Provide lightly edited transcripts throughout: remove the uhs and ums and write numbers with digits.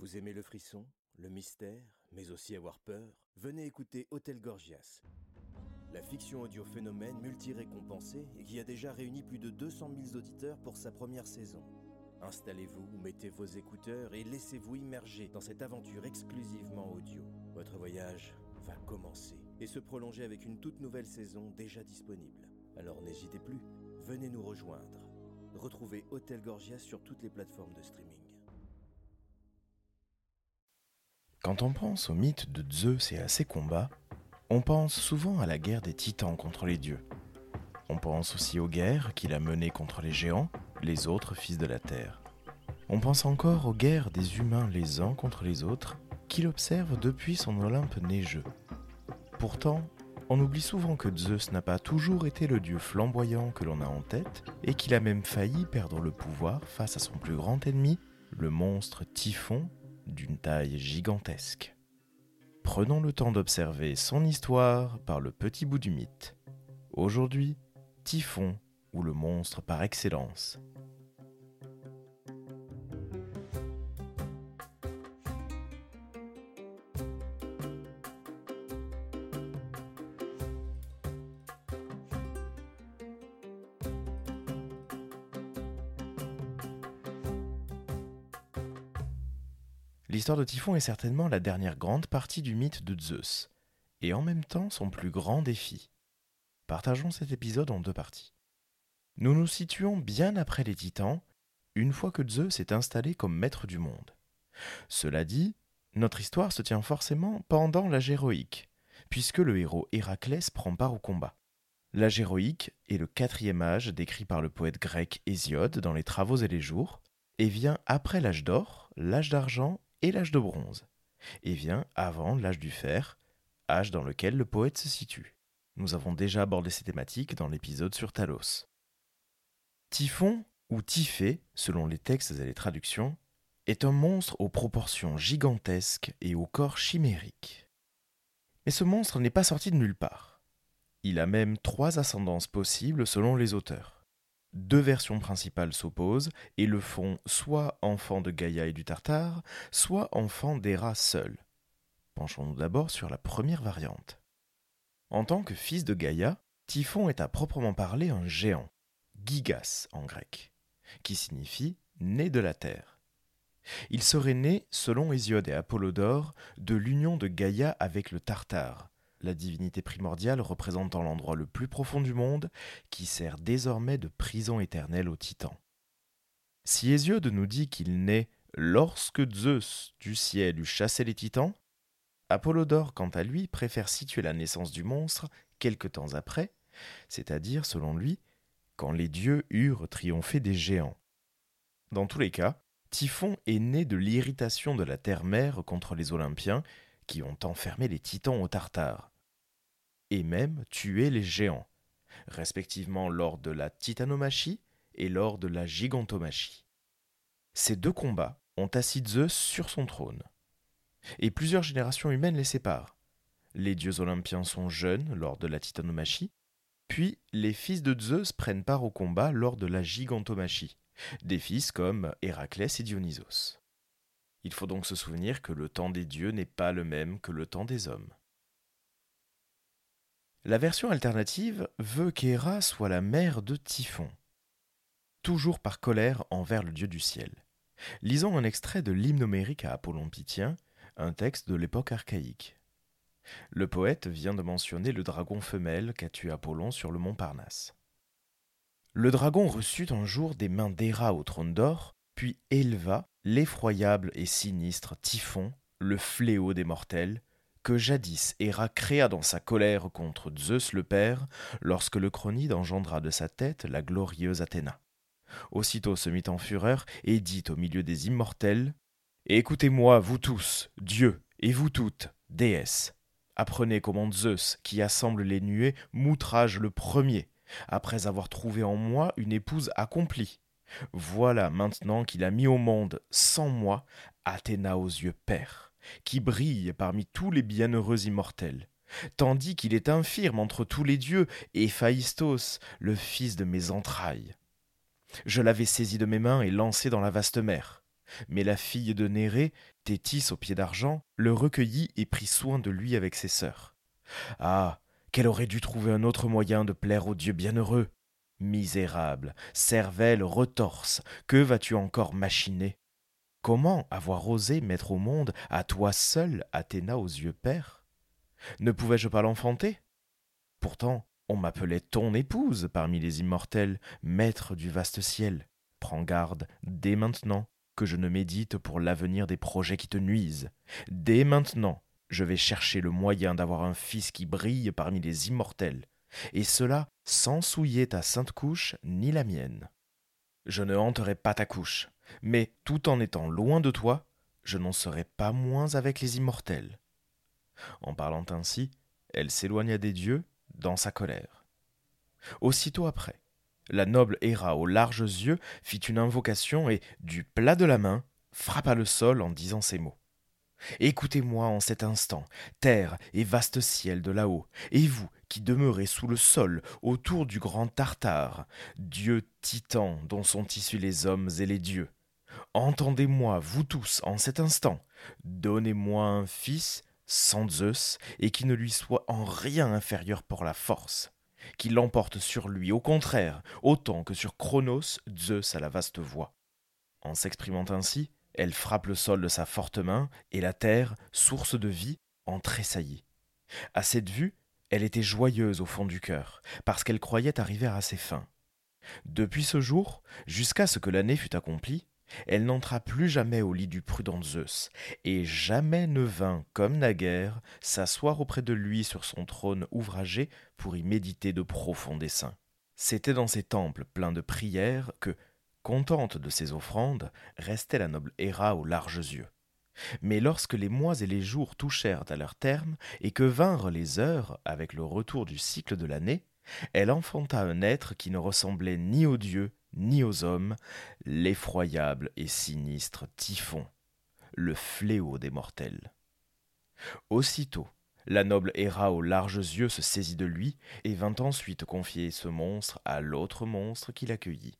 Vous aimez le frisson, le mystère, mais aussi avoir peur? Venez écouter Hôtel Gorgias, la fiction audio phénomène multi-récompensée et qui a déjà réuni plus de 200 000 auditeurs pour sa première saison. Installez-vous, mettez vos écouteurs et laissez-vous immerger dans cette aventure exclusivement audio. Votre voyage va commencer et se prolonger avec une toute nouvelle saison déjà disponible. Alors n'hésitez plus, venez nous rejoindre. Retrouvez Hôtel Gorgias sur toutes les plateformes de streaming. Quand on pense au mythe de Zeus et à ses combats, on pense souvent à la guerre des titans contre les dieux. On pense aussi aux guerres qu'il a menées contre les géants, les autres fils de la terre. On pense encore aux guerres des humains les uns contre les autres, qu'il observe depuis son Olympe neigeux. Pourtant, on oublie souvent que Zeus n'a pas toujours été le dieu flamboyant que l'on a en tête, et qu'il a même failli perdre le pouvoir face à son plus grand ennemi, le monstre Typhon, d'une taille gigantesque. Prenons le temps d'observer son histoire par le petit bout du mythe. Aujourd'hui, Typhon, ou le monstre par excellence. L'histoire de Typhon est certainement la dernière grande partie du mythe de Zeus, et en même temps son plus grand défi. Partageons cet épisode en deux parties. Nous nous situons bien après les Titans, une fois que Zeus est installé comme maître du monde. Cela dit, notre histoire se tient forcément pendant l'âge héroïque, puisque le héros Héraclès prend part au combat. L'âge héroïque est le 4e âge décrit par le poète grec Hésiode dans les Travaux et les Jours, et vient après l'âge d'or, l'âge d'argent et l'âge de bronze, et vient avant l'âge du fer, âge dans lequel le poète se situe. Nous avons déjà abordé ces thématiques dans l'épisode sur Talos. Typhon, ou Typhée, selon les textes et les traductions, est un monstre aux proportions gigantesques et au corps chimérique. Mais ce monstre n'est pas sorti de nulle part. Il a même 3 ascendances possibles selon les auteurs. 2 versions principales s'opposent et le font soit enfant de Gaïa et du Tartare, soit enfant d'Héra seul. Penchons-nous d'abord sur la première variante. En tant que fils de Gaïa, Typhon est à proprement parler un géant, gigas en grec, qui signifie « né de la terre ». Il serait né, selon Hésiode et Apollodore, de l'union de Gaïa avec le Tartare, la divinité primordiale représentant l'endroit le plus profond du monde, qui sert désormais de prison éternelle aux titans. Si Hésiode nous dit qu'il naît lorsque Zeus du ciel eut chassé les titans, Apollodore, quant à lui, préfère situer la naissance du monstre quelque temps après, c'est-à-dire, selon lui, quand les dieux eurent triomphé des géants. Dans tous les cas, Typhon est né de l'irritation de la terre-mère contre les Olympiens qui ont enfermé les titans au Tartare, et même tué les géants, respectivement lors de la titanomachie et lors de la gigantomachie. Ces 2 combats ont assis Zeus sur son trône, et plusieurs générations humaines les séparent. Les dieux olympiens sont jeunes lors de la titanomachie, puis les fils de Zeus prennent part au combat lors de la gigantomachie, des fils comme Héraclès et Dionysos. Il faut donc se souvenir que le temps des dieux n'est pas le même que le temps des hommes. La version alternative veut qu'Héra soit la mère de Typhon, toujours par colère envers le dieu du ciel. Lisons un extrait de l'hymne homérique à Apollon Pythien, un texte de l'époque archaïque. Le poète vient de mentionner le dragon femelle qu'a tué Apollon sur le mont Parnasse. Le dragon reçut un jour des mains d'Héra au trône d'or, puis éleva l'effroyable et sinistre Typhon, le fléau des mortels, que jadis Héra créa dans sa colère contre Zeus le père, lorsque le Cronide engendra de sa tête la glorieuse Athéna. Aussitôt se mit en fureur et dit au milieu des immortels : « Écoutez-moi, vous tous, dieux, et vous toutes, déesses. Apprenez comment Zeus, qui assemble les nuées, m'outrage le premier, après avoir trouvé en moi une épouse accomplie. Voilà maintenant qu'il a mis au monde, sans moi, Athéna aux yeux pairs, qui brille parmi tous les bienheureux immortels, tandis qu'il est infirme entre tous les dieux, et Héphaïstos, le fils de mes entrailles. Je l'avais saisi de mes mains et lancé dans la vaste mer. Mais la fille de Nérée, Thétis au pied d'argent, le recueillit et prit soin de lui avec ses sœurs. Ah, qu'elle aurait dû trouver un autre moyen de plaire au Dieu bienheureux. Misérable, cervelle retorse, que vas-tu encore machiner? Comment avoir osé mettre au monde à toi seule Athéna aux yeux pères? Ne pouvais-je pas l'enfanter? Pourtant, on m'appelait ton épouse parmi les immortels, maître du vaste ciel. Prends garde, dès maintenant, que je ne médite pour l'avenir des projets qui te nuisent. Dès maintenant, je vais chercher le moyen d'avoir un fils qui brille parmi les immortels, et cela sans souiller ta sainte couche ni la mienne. Je ne hanterai pas ta couche, mais tout en étant loin de toi, je n'en serai pas moins avec les immortels. En parlant ainsi, elle s'éloigna des dieux dans sa colère. Aussitôt après, la noble Héra aux larges yeux fit une invocation et, du plat de la main, frappa le sol en disant ces mots. Écoutez-moi en cet instant, terre et vaste ciel de là-haut, et vous qui demeurez sous le sol autour du grand Tartare, dieu titan dont sont issus les hommes et les dieux. Entendez-moi, vous tous, en cet instant, donnez-moi un fils sans Zeus et qui ne lui soit en rien inférieur pour la force, qui l'emporte sur lui, au contraire, autant que sur Chronos, Zeus à la vaste voix. En s'exprimant ainsi, elle frappe le sol de sa forte main, et la terre, source de vie, en tressaillit. À cette vue, elle était joyeuse au fond du cœur, parce qu'elle croyait arriver à ses fins. Depuis ce jour, jusqu'à ce que l'année fût accomplie, elle n'entra plus jamais au lit du prudent Zeus, et jamais ne vint, comme naguère, s'asseoir auprès de lui sur son trône ouvragé pour y méditer de profonds desseins. C'était dans ces temples pleins de prières que, contente de ses offrandes, restait la noble Héra aux larges yeux. Mais lorsque les mois et les jours touchèrent à leur terme, et que vinrent les heures avec le retour du cycle de l'année, elle enfanta un être qui ne ressemblait ni aux dieux ni aux hommes, l'effroyable et sinistre Typhon, le fléau des mortels. Aussitôt, la noble Héra aux larges yeux se saisit de lui et vint ensuite confier ce monstre à l'autre monstre qui l'accueillit.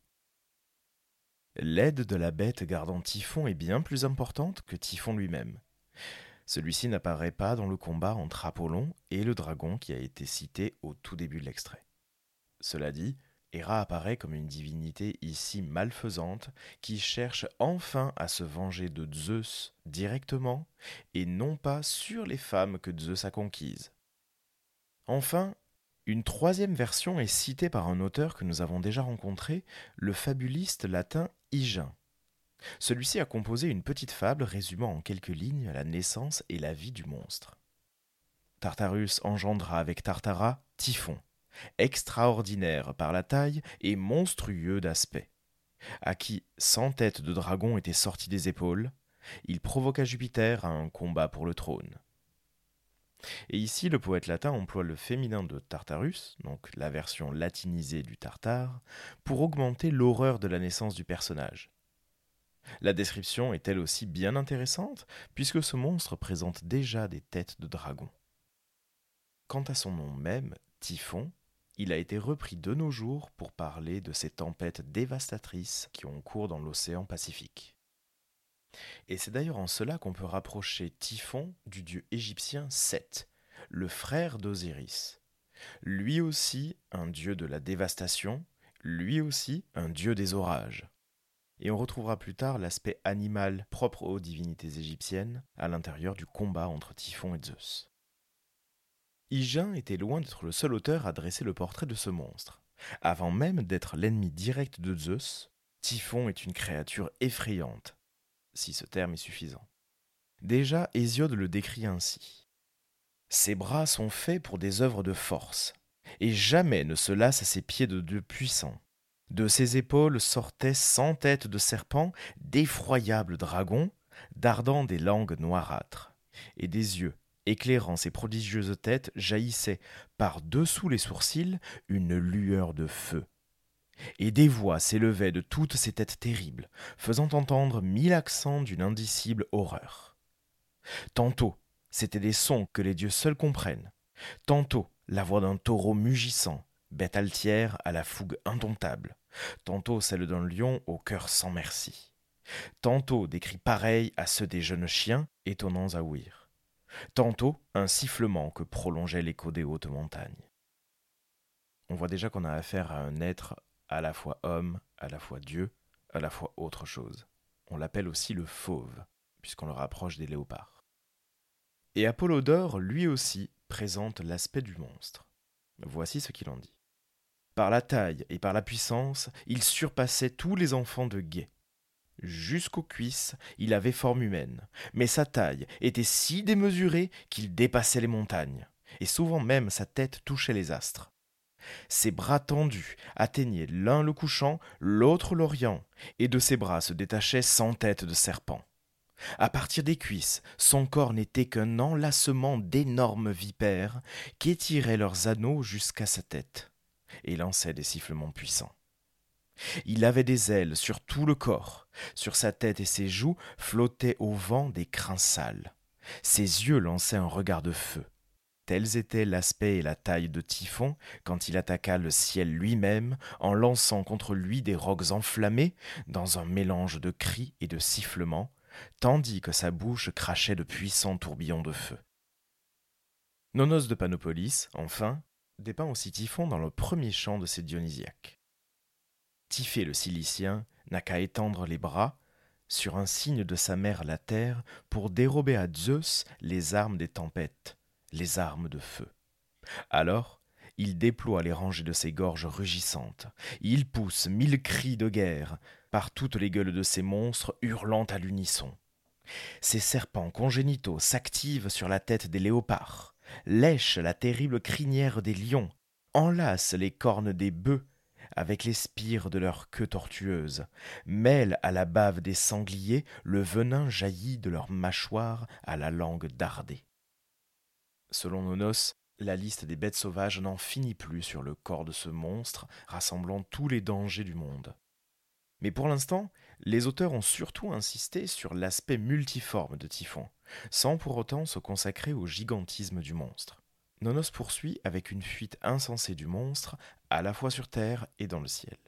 L'aide de la bête gardant Typhon est bien plus importante que Typhon lui-même. Celui-ci n'apparaît pas dans le combat entre Apollon et le dragon qui a été cité au tout début de l'extrait. Cela dit, Héra apparaît comme une divinité ici malfaisante qui cherche enfin à se venger de Zeus directement et non pas sur les femmes que Zeus a conquises. Enfin, une troisième version est citée par un auteur que nous avons déjà rencontré, le fabuliste latin Hygin. Celui-ci a composé une petite fable résumant en quelques lignes la naissance et la vie du monstre. Tartarus engendra avec Tartara Typhon, extraordinaire par la taille et monstrueux d'aspect, à qui 100 têtes de dragon étaient sorties des épaules. Il provoqua Jupiter à un combat pour le trône. Et ici, le poète latin emploie le féminin de Tartarus, donc la version latinisée du tartare, pour augmenter l'horreur de la naissance du personnage. La description est elle aussi bien intéressante, puisque ce monstre présente déjà des têtes de dragon. Quant à son nom même, Typhon, il a été repris de nos jours pour parler de ces tempêtes dévastatrices qui ont cours dans l'océan Pacifique. Et c'est d'ailleurs en cela qu'on peut rapprocher Typhon du dieu égyptien Seth, le frère d'Osiris. Lui aussi un dieu de la dévastation, lui aussi un dieu des orages. Et on retrouvera plus tard l'aspect animal propre aux divinités égyptiennes à l'intérieur du combat entre Typhon et Zeus. Hygin était loin d'être le seul auteur à dresser le portrait de ce monstre. Avant même d'être l'ennemi direct de Zeus, Typhon est une créature effrayante, si ce terme est suffisant. Déjà, Hésiode le décrit ainsi. Ses bras sont faits pour des œuvres de force, et jamais ne se lassent ses pieds de dieu puissants. De ses épaules sortaient 100 têtes de serpents, d'effroyables dragons, dardant des langues noirâtres, et des yeux éclairant ces prodigieuses têtes jaillissait par-dessous les sourcils une lueur de feu. Et des voix s'élevaient de toutes ces têtes terribles, faisant entendre 1000 accents d'une indicible horreur. Tantôt, c'étaient des sons que les dieux seuls comprennent, tantôt la voix d'un taureau mugissant, bête altière à la fougue indomptable, tantôt celle d'un lion au cœur sans merci. Tantôt des cris pareils à ceux des jeunes chiens, étonnants à ouïr. Tantôt un sifflement que prolongeait l'écho des hautes montagnes. On voit déjà qu'on a affaire à un être à la fois homme, à la fois Dieu, à la fois autre chose. On l'appelle aussi le fauve, puisqu'on le rapproche des léopards. Et Apollodore, lui aussi, présente l'aspect du monstre. Voici ce qu'il en dit. Par la taille et par la puissance, il surpassait tous les enfants de guet. Jusqu'aux cuisses, il avait forme humaine, mais sa taille était si démesurée qu'il dépassait les montagnes, et souvent même sa tête touchait les astres. Ses bras tendus atteignaient l'un le couchant, l'autre l'orient, et de ses bras se détachaient 100 têtes de serpents. À partir des cuisses, son corps n'était qu'un enlacement d'énormes vipères qui étiraient leurs anneaux jusqu'à sa tête et lançaient des sifflements puissants. Il avait des ailes sur tout le corps. Sur sa tête et ses joues flottaient au vent des crins sales. Ses yeux lançaient un regard de feu. Tels étaient l'aspect et la taille de Typhon quand il attaqua le ciel lui-même en lançant contre lui des rocs enflammés dans un mélange de cris et de sifflements, tandis que sa bouche crachait de puissants tourbillons de feu. Nonos de Panopolis, enfin, dépeint aussi Typhon dans le premier chant de ses Dionysiaques. Typhée le Cilicien n'a qu'à étendre les bras, sur un signe de sa mère la terre, pour dérober à Zeus les armes des tempêtes, les armes de feu. Alors, il déploie les rangées de ses gorges rugissantes. Il pousse 1000 cris de guerre par toutes les gueules de ces monstres hurlant à l'unisson. Ces serpents congénitaux s'activent sur la tête des léopards, lèchent la terrible crinière des lions, enlacent les cornes des bœufs avec les spires de leur queue tortueuse, mêlent à la bave des sangliers le venin jailli de leurs mâchoires à la langue dardée. Selon Nonos, la liste des bêtes sauvages n'en finit plus sur le corps de ce monstre, rassemblant tous les dangers du monde. Mais pour l'instant, les auteurs ont surtout insisté sur l'aspect multiforme de Typhon, sans pour autant se consacrer au gigantisme du monstre. Nonos poursuit avec une fuite insensée du monstre, à la fois sur terre et dans le ciel.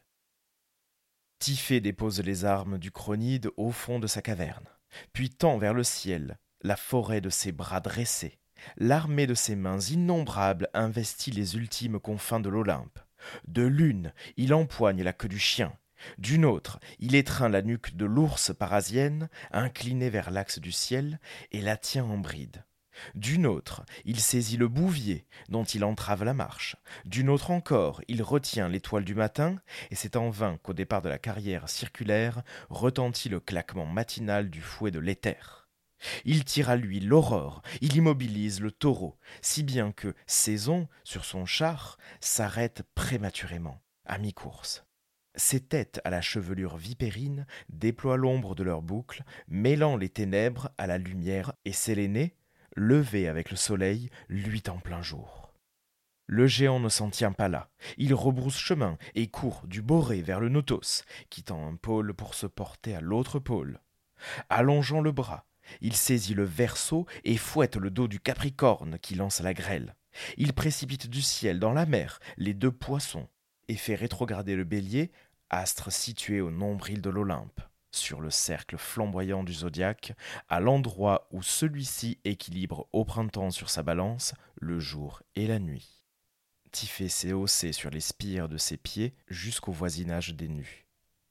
Typhée dépose les armes du Cronide au fond de sa caverne, puis tend vers le ciel la forêt de ses bras dressés. L'armée de ses mains innombrables investit les ultimes confins de l'Olympe. De l'une, il empoigne la queue du chien. D'une autre, il étreint la nuque de l'ours parasienne, inclinée vers l'axe du ciel, et la tient en bride. D'une autre, il saisit le bouvier, dont il entrave la marche. D'une autre encore, il retient l'étoile du matin, et c'est en vain qu'au départ de la carrière circulaire retentit le claquement matinal du fouet de l'éther. Il tire à lui l'aurore, il immobilise le taureau, si bien que Saison, sur son char, s'arrête prématurément, à mi-course. Ces têtes à la chevelure vipérine déploient l'ombre de leurs boucles, mêlant les ténèbres à la lumière, et Séléné, levé avec le soleil, luit en plein jour. Le géant ne s'en tient pas là. Il rebrousse chemin et court du Borée vers le Notos, quittant un pôle pour se porter à l'autre pôle. Allongeant le bras, il saisit le Verseau et fouette le dos du Capricorne qui lance la grêle. Il précipite du ciel dans la mer les 2 poissons et fait rétrograder le Bélier, astre situé au nombril de l'Olympe, sur le cercle flamboyant du zodiaque, à l'endroit où celui-ci équilibre au printemps sur sa balance le jour et la nuit. Typhée s'est haussé sur les spires de ses pieds jusqu'au voisinage des nues.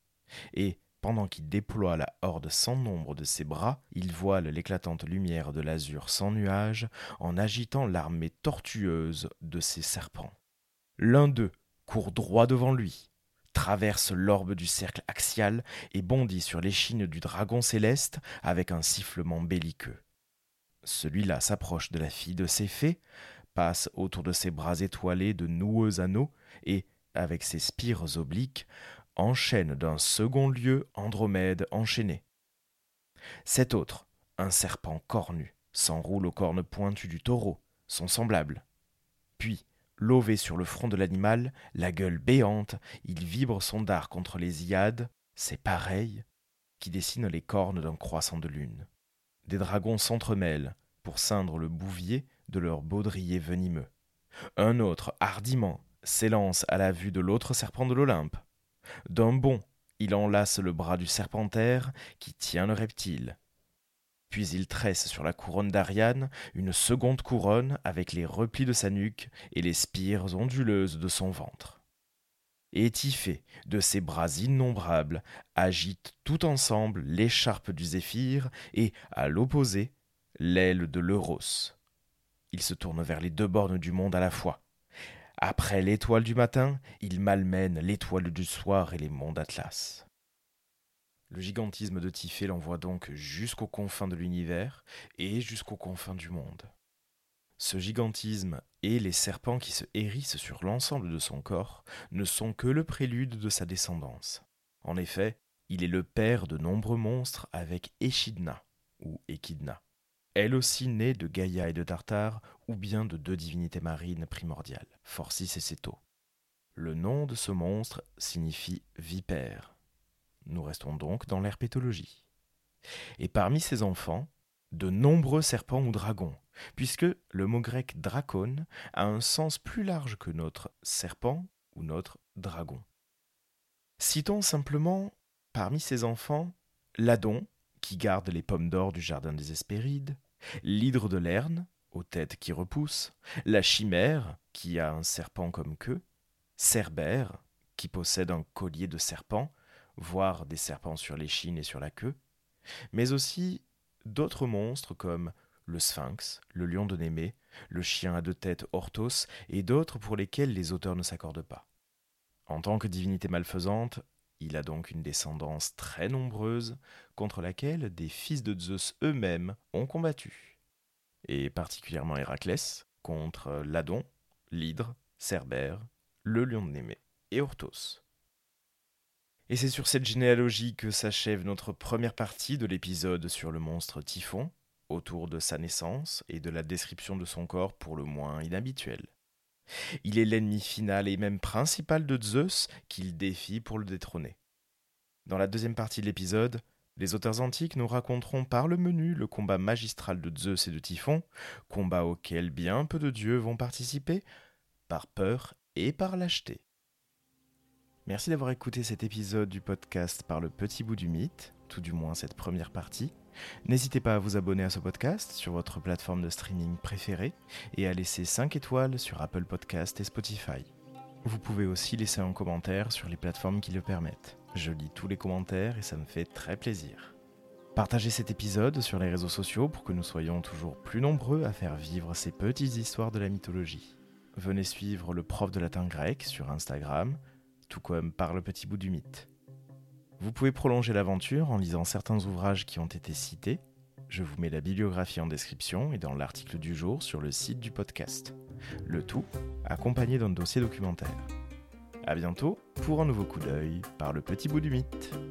Et, pendant qu'il déploie la horde sans nombre de ses bras, il voile l'éclatante lumière de l'azur sans nuages en agitant l'armée tortueuse de ses serpents. L'un d'eux court droit devant lui, traverse l'orbe du cercle axial et bondit sur l'échine du dragon céleste avec un sifflement belliqueux. Celui-là s'approche de la fille de ses fées, passe autour de ses bras étoilés de noueux anneaux et, avec ses spires obliques, enchaîne d'un second lieu Andromède enchaînée. Cet autre, un serpent cornu, s'enroule aux cornes pointues du taureau, son semblable. Puis, lové sur le front de l'animal, la gueule béante, il vibre son dard contre les Hyades, c'est pareil, qui dessinent les cornes d'un croissant de lune. Des dragons s'entremêlent pour ceindre le bouvier de leur baudrier venimeux. Un autre, hardiment, s'élance à la vue de l'autre serpent de l'Olympe. D'un bond, il enlace le bras du serpentaire qui tient le reptile. Puis il tresse sur la couronne d'Ariane une seconde couronne avec les replis de sa nuque et les spires onduleuses de son ventre. Et Typhée, de ses bras innombrables, agite tout ensemble l'écharpe du Zéphyr et, à l'opposé, l'aile de l'Euros. Il se tourne vers les deux bornes du monde à la fois. Après l'étoile du matin, il malmène l'étoile du soir et les mondes Atlas. Le gigantisme de Typhée l'envoie donc jusqu'aux confins de l'univers et jusqu'aux confins du monde. Ce gigantisme et les serpents qui se hérissent sur l'ensemble de son corps ne sont que le prélude de sa descendance. En effet, il est le père de nombreux monstres avec Échidna, ou Échidna, elle aussi née de Gaïa et de Tartare, ou bien de deux divinités marines primordiales, Phorcys et Céto. Le nom de ce monstre signifie vipère. Nous restons donc dans l'herpétologie. Et parmi ces enfants, de nombreux serpents ou dragons, puisque le mot grec drakon a un sens plus large que notre serpent ou notre dragon. Citons simplement, parmi ces enfants, l'Adon, qui garde les pommes d'or du jardin des Hespérides, l'hydre de Lerne, aux têtes qui repoussent, la chimère, qui a un serpent comme queue, Cerbère, qui possède un collier de serpents, voire des serpents sur l'échine et sur la queue, mais aussi d'autres monstres comme le sphinx, le lion de Némée, le chien à deux têtes Orthos et d'autres pour lesquels les auteurs ne s'accordent pas. En tant que divinité malfaisante, il a donc une descendance très nombreuse contre laquelle des fils de Zeus eux-mêmes ont combattu, et particulièrement Héraclès contre l'Adon, l'hydre, Cerbère, le lion de Némée et Orthos. Et c'est sur cette généalogie que s'achève notre première partie de l'épisode sur le monstre Typhon, autour de sa naissance et de la description de son corps pour le moins inhabituel. Il est l'ennemi final et même principal de Zeus qu'il défie pour le détrôner. Dans la deuxième partie de l'épisode, les auteurs antiques nous raconteront par le menu le combat magistral de Zeus et de Typhon, combat auquel bien peu de dieux vont participer, par peur et par lâcheté. Merci d'avoir écouté cet épisode du podcast par le petit bout du mythe, tout du moins cette première partie. N'hésitez pas à vous abonner à ce podcast sur votre plateforme de streaming préférée et à laisser 5 étoiles sur Apple Podcast et Spotify. Vous pouvez aussi laisser un commentaire sur les plateformes qui le permettent. Je lis tous les commentaires et ça me fait très plaisir. Partagez cet épisode sur les réseaux sociaux pour que nous soyons toujours plus nombreux à faire vivre ces petites histoires de la mythologie. Venez suivre le prof de latin grec sur Instagram, tout comme par le petit bout du mythe. Vous pouvez prolonger l'aventure en lisant certains ouvrages qui ont été cités. Je vous mets la bibliographie en description et dans l'article du jour sur le site du podcast. Le tout accompagné d'un dossier documentaire. À bientôt pour un nouveau coup d'œil par le petit bout du mythe.